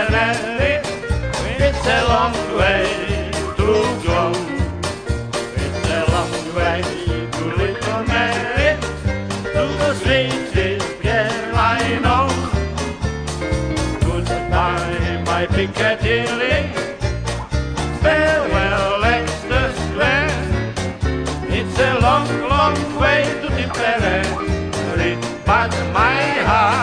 Tipperary. It's a long way to go. It's a long way to Little Mary, to the sweetest girl I know. Goodbye, my Piccadilly. Farewell, Leicester Square. It's a long, long way to Tipperary, but my heart